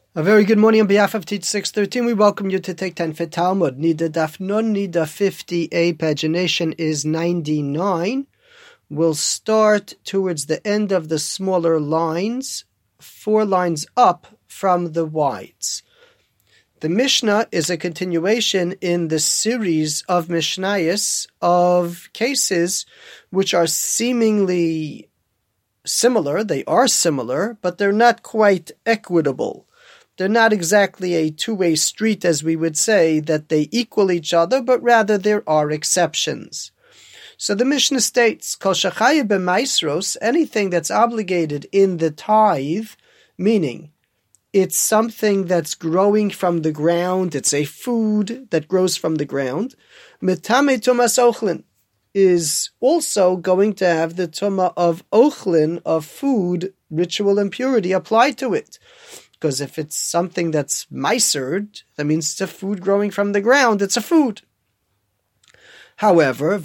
A very good morning on behalf of Teach 613. We welcome you to take 10 for Talmud. Nida Daf Nun, Nida 50a, pagination is 99. We'll start towards the end of the smaller lines, 4 lines up from the wides. The Mishnah is a continuation in the series of Mishnayos of cases which are seemingly similar. They are similar, but they're not quite equitable. They're not exactly a two-way street, as we would say, that they equal each other, but rather there are exceptions. So the Mishnah states, Kol shachaya b'maisros, anything that's obligated in the tithe, meaning it's something that's growing from the ground, it's a food that grows from the ground, mitame tumas ochlin, is also going to have the tumah of ochlin, of food, ritual impurity applied to it. Because if it's something that's meisered, that means it's a food growing from the ground, it's a food. However,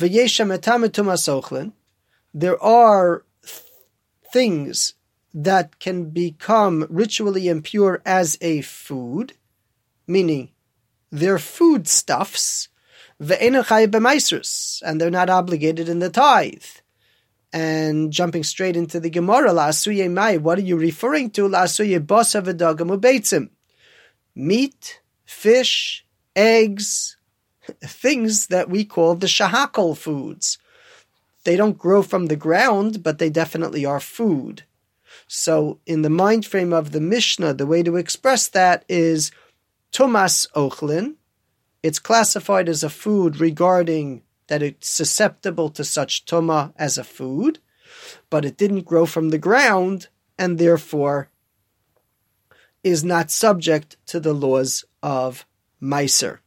there are things that can become ritually impure as a food, meaning they're foodstuffs, and they're not obligated in the tithe. And jumping straight into the Gemara, la'asuye mai, what are you referring to? La'asuye basa v'dagam u'beitzim. Meat, fish, eggs, things that we call the shahakol foods. They don't grow from the ground, but they definitely are food. So in the mind frame of the Mishnah, the way to express that is tumas ochlin. It's classified as a food regarding that it's susceptible to such tumah as a food, but it didn't grow from the ground and therefore is not subject to the laws of Meiser.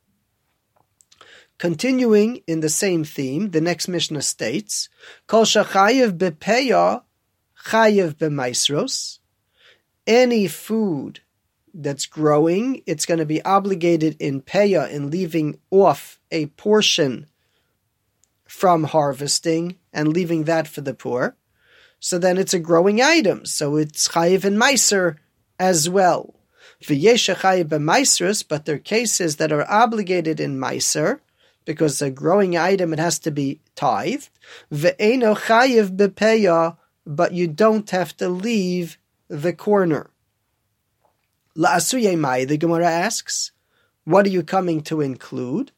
Continuing in the same theme, the next Mishnah states, Kol shachayev bepeya chayev b'maisros. Any food that's growing, it's going to be obligated in peya, in leaving off a portion from harvesting and leaving that for the poor. So then it's a growing item. So it's chayiv and meiser as well. V'yesh chayiv b'meisros, but there are cases that are obligated in meiser, because a growing item, it has to be tithed. V'eino chayiv b'peya, but you don't have to leave the corner. La'asuye mai, the Gemara asks, what are you coming to include?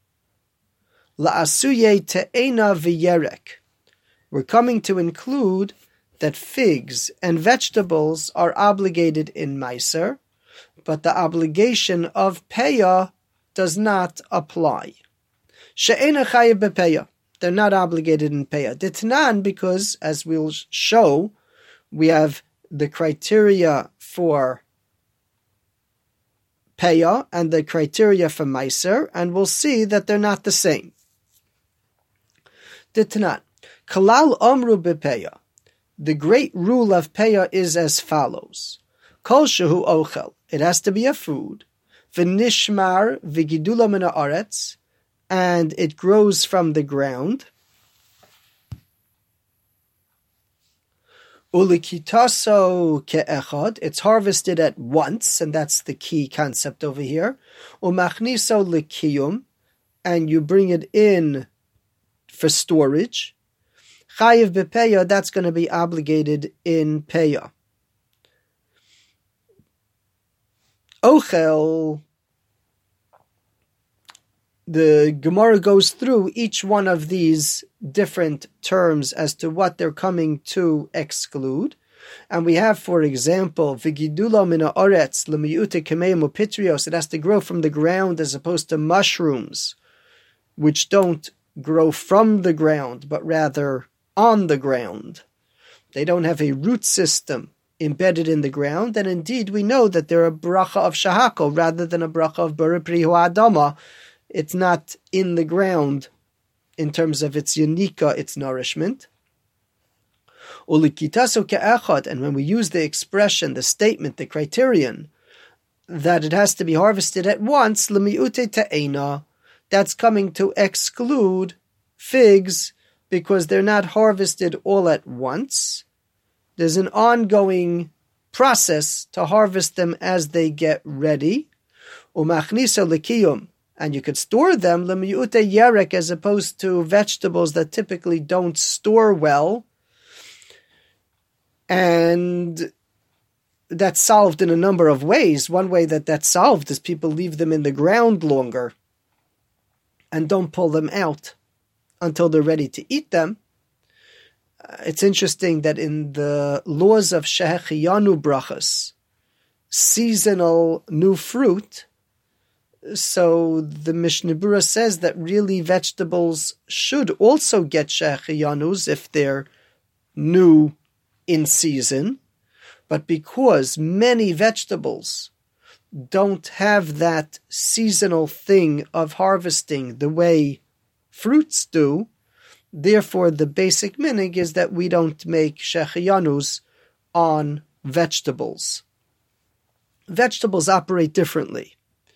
La'asuye te'ena v'yerek. We're coming to include that figs and vegetables are obligated in Meiser, but the obligation of peya does not apply. She'ena chayev bepeya. They're not obligated in peya. Ditnan, because, as we'll show, we have the criteria for peya and the criteria for Meiser, and we'll see that they're not the same. Ditnan, kalal amru bepeya. The great rule of peya is as follows: Kol shehu ochel. It has to be a food. V'nishmar v'gidula min haaretz, and it grows from the ground. Ulikitaso ke'echad. It's harvested at once, and that's the key concept over here. Umachniso likiyum, and you bring it in for storage. Chayiv bepeya, that's going to be obligated in peya. Ochel, the Gemara goes through each one of these different terms as to what they're coming to exclude. And we have, for example, Vigidula min haaretz l'miyute kameim upitrios. It has to grow from the ground as opposed to mushrooms, which don't grow from the ground, but rather on the ground. They don't have a root system embedded in the ground, and indeed we know that they're a bracha of shahakol rather than a bracha of b'ripri adama. It's not in the ground in terms of its unika, its nourishment. Ulikitaso ke'echad, and when we use the expression, the statement, the criterion, that it has to be harvested at once, l'mi'ute te'ena, that's coming to exclude figs because they're not harvested all at once. There's an ongoing process to harvest them as they get ready. Umachnisa lekiyum, and you could store them lemiyute yerek, as opposed to vegetables that typically don't store well. And that's solved in a number of ways. One way that's solved is people leave them in the ground longer and don't pull them out until they're ready to eat them. It's interesting that in the laws of Shehechiyanu brachas, seasonal new fruit, so the Mishnah Berurah says that really vegetables should also get Shehechiyanus if they're new in season, but because many vegetables don't have that seasonal thing of harvesting the way fruits do, therefore the basic minhag is that we don't make Shehechiyanus on vegetables. Vegetables operate differently.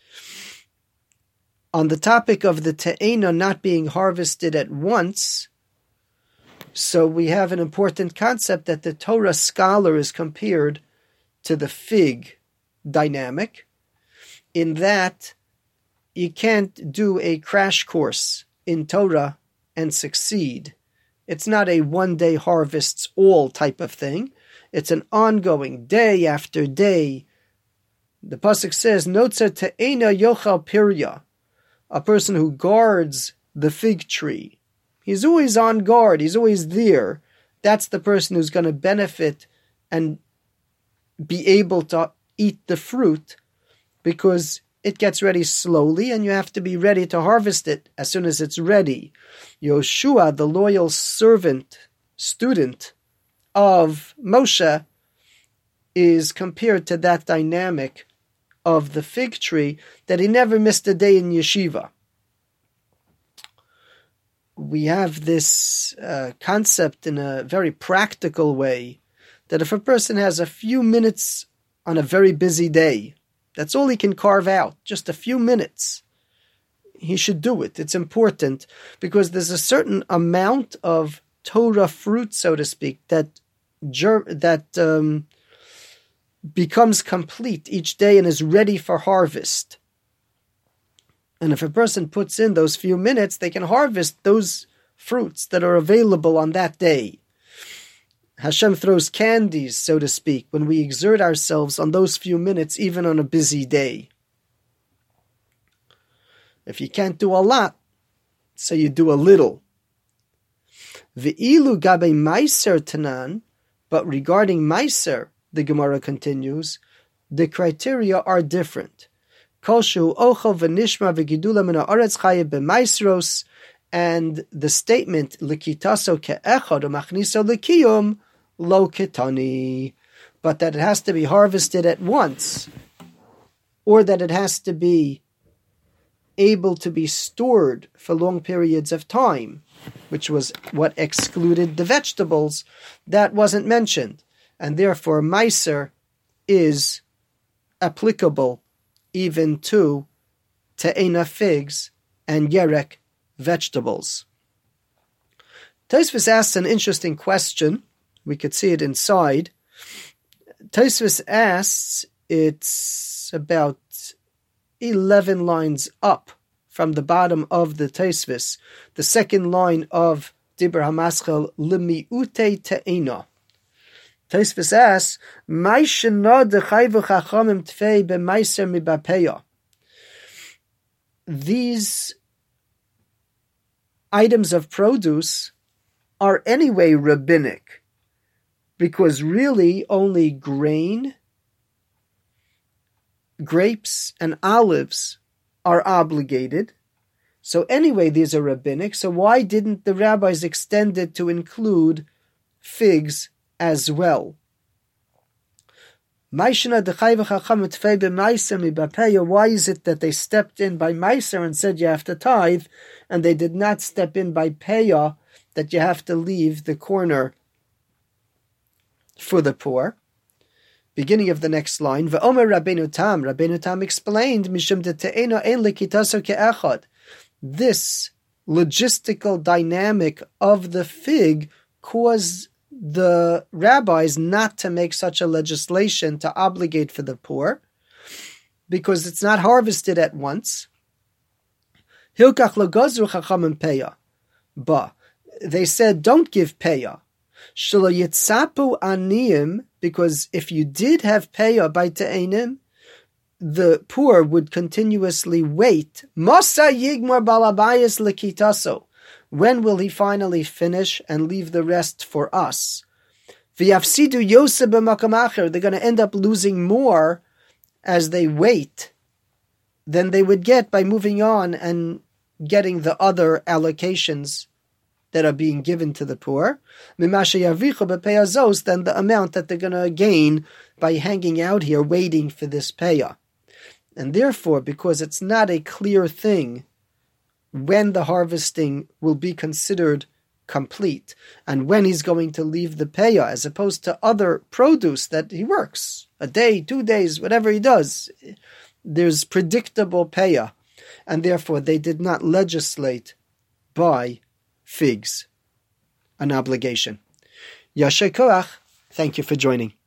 On the topic of the te'ena not being harvested at once, so we have an important concept that the Torah scholar is compared to the fig dynamic, in that you can't do a crash course in Torah and succeed. It's not a one-day harvests all type of thing. It's an ongoing, day after day. The pasuk says, Notzer te'ena yochal pirya, a person who guards the fig tree. He's always on guard. He's always there. That's the person who's going to benefit and be able to eat the fruit, because it gets ready slowly and you have to be ready to harvest it as soon as it's ready. Yoshua, the loyal student of Moshe, is compared to that dynamic of the fig tree, that he never missed a day in yeshiva. We have this concept in a very practical way, that if a person has a few minutes on a very busy day, that's all he can carve out, just a few minutes, he should do it. It's important, because there's a certain amount of Torah fruit, so to speak, that becomes complete each day and is ready for harvest. And if a person puts in those few minutes, they can harvest those fruits that are available on that day. Hashem throws candies, so to speak, when we exert ourselves on those few minutes, even on a busy day. If you can't do a lot, so you do a little. Ve'ilu gabe meiser tanan, but regarding meiser, the Gemara continues, the criteria are different. Kolshu ochel v'nishma v'gidula min ha'aretz chayev b'maisros, and the statement l'kitaso ke'echad u'machniso l'kiyum lo ketani, but that it has to be harvested at once, or that it has to be able to be stored for long periods of time, which was what excluded the vegetables, that wasn't mentioned, and therefore meiser is applicable even to te'ena figs and yerek vegetables. Tosfos asks an interesting question. We could see it inside. Tosfos asks, it's about 11 lines up from the bottom of the Tosfos, the second line of Dibur HaMaschel, L'mi'ute te'ena. Tosfos asks, these items of produce are anyway rabbinic, because really only grain, grapes, and olives are obligated. So anyway, these are rabbinic. So why didn't the rabbis extend it to include figs as well? Why is it that they stepped in by meiser and said you have to tithe, and they did not step in by peah, that you have to leave the corner for the poor? Beginning of the next line, V'omer Rabbeinu Tam explained, Mishum de te'ena ein lekitaso ke'echad. This logistical dynamic of the fig caused the rabbis not to make such a legislation to obligate for the poor, because it's not harvested at once. Hilkach legazru chachamim peya. But they said, don't give peya. Shelo yitzapu aniyim, because if you did have peya by te'enim, the poor would continuously wait. Masa yigmar balabayas lekitaso. When will he finally finish and leave the rest for us? V'yafsidu yoseh b'makam acher. They're going to end up losing more as they wait than they would get by moving on and getting the other allocations that are being given to the poor, than the amount that they're going to gain by hanging out here waiting for this payah. And therefore, because it's not a clear thing when the harvesting will be considered complete and when he's going to leave the payah, as opposed to other produce that he works, a day, 2 days, whatever he does, there's predictable payah. And therefore, they did not legislate by figs, an obligation. Yasher koach, thank you for joining.